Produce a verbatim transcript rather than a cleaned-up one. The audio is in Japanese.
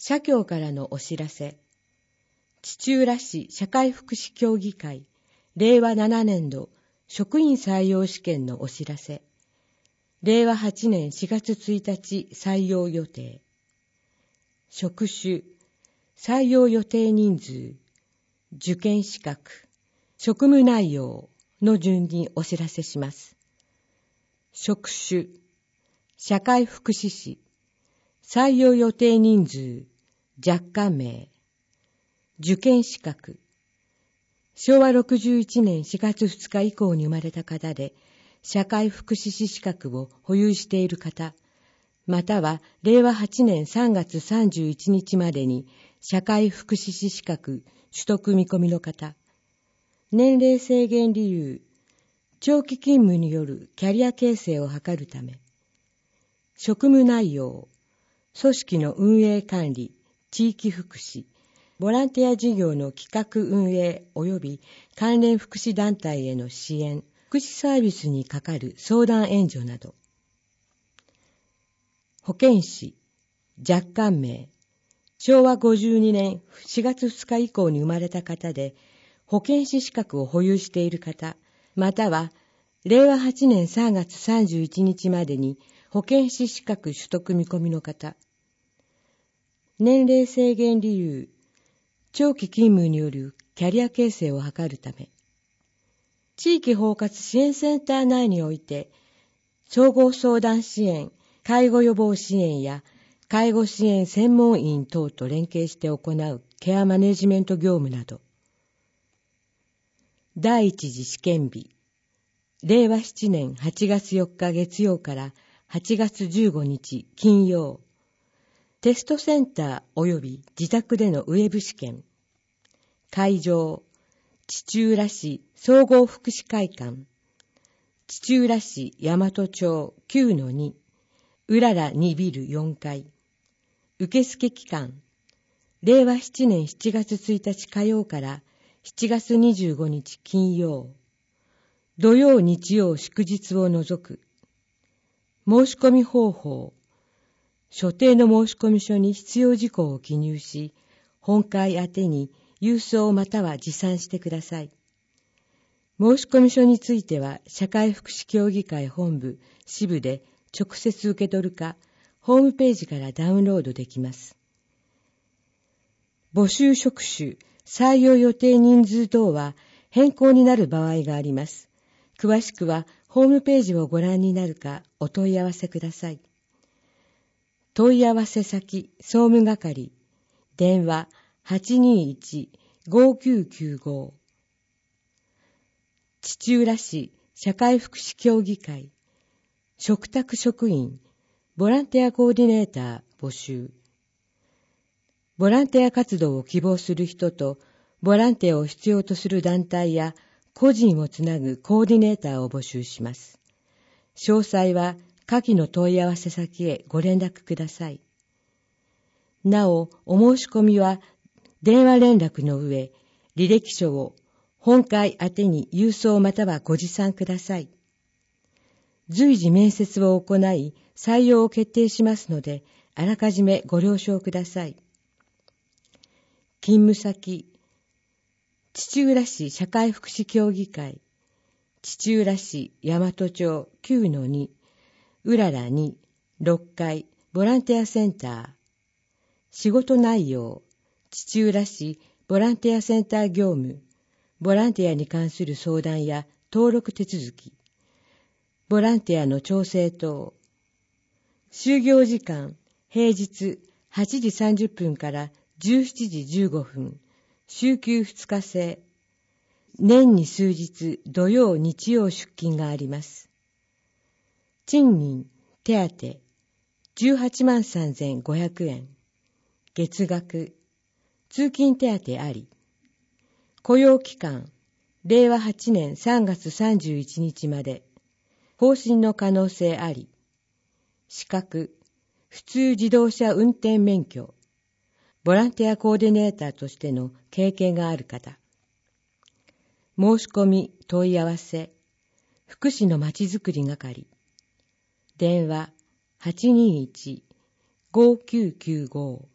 社協からのお知らせ。土浦市社会福祉協議会れいわななねんど職員採用試験のお知らせ。れいわはちねんしがつついたち採用予定。職種、採用予定人数、受験資格、職務内容の順にお知らせします。職種、社会福祉士、採用予定人数、若干名、受験資格、しょうわろくじゅういちねんしがつふつか以降に生まれた方で、社会福祉士資格を保有している方、またはれいわはちねんさんがつさんじゅういちにちまでに社会福祉士資格取得見込みの方、年齢制限理由、長期勤務によるキャリア形成を図るため、職務内容、組織の運営管理、地域福祉、ボランティア事業の企画運営及び関連福祉団体への支援、福祉サービスにかかる相談援助など。保健師、若干名、しょうわごじゅうにねんしがつふつか以降に生まれた方で、保健師資格を保有している方、またはれいわはちねんさんがつさんじゅういちにちまでに保健師資格取得見込みの方、年齢制限理由、長期勤務によるキャリア形成を図るため、地域包括支援センター内において、総合相談支援、介護予防支援や介護支援専門員等と連携して行うケアマネジメント業務など。第一次試験日、れいわななねんはちがつよっか月曜からはちがつじゅうごにち金曜、テストセンター及び自宅でのウェブ試験。会場、土浦市総合福祉会館、土浦市大和町 きゅうのに、うららにビルよんかい。受付期間、れいわななねんしちがつついたち火曜からしちがつにじゅうごにち金曜、土曜日曜祝日を除く。申し込み方法、所定の申込書に必要事項を記入し、本会宛てに郵送または持参してください。申込書については、社会福祉協議会本部支部で直接受け取るか、ホームページからダウンロードできます。募集職種、採用予定人数等は変更になる場合があります。詳しくはホームページをご覧になるかお問い合わせください。問い合わせ先、総務係、電話 はちにいち ごきゅうきゅうご。土浦市社会福祉協議会、嘱託職員、ボランティアコーディネーター募集。ボランティア活動を希望する人と、ボランティアを必要とする団体や個人をつなぐコーディネーターを募集します。詳細は下記の問い合わせ先へご連絡ください。なお、お申し込みは電話連絡の上、履歴書を本会宛てに郵送またはご持参ください。随時面接を行い、採用を決定しますので、あらかじめご了承ください。勤務先、土浦市社会福祉協議会、土浦市大和町 きゅうのに、うららに、ろっかい、ボランティアセンター。仕事内容、土浦市ボランティアセンター業務、ボランティアに関する相談や登録手続き、ボランティアの調整等。就業時間、平日はちじさんじゅっぷんからじゅうしちじじゅうごふん、週休ふつか制。年に数日土曜日曜出勤があります。賃金、手当、じゅうはちまんさんぜんごひゃくえん。月額、通勤手当あり。雇用期間、れいわはちねんさんがつさんじゅういちにちまで。更新の可能性あり。資格、普通自動車運転免許。ボランティアコーディネーターとしての経験がある方。申し込み、問い合わせ、福祉のまちづくり係。電話 はちにいち ごきゅうきゅうご。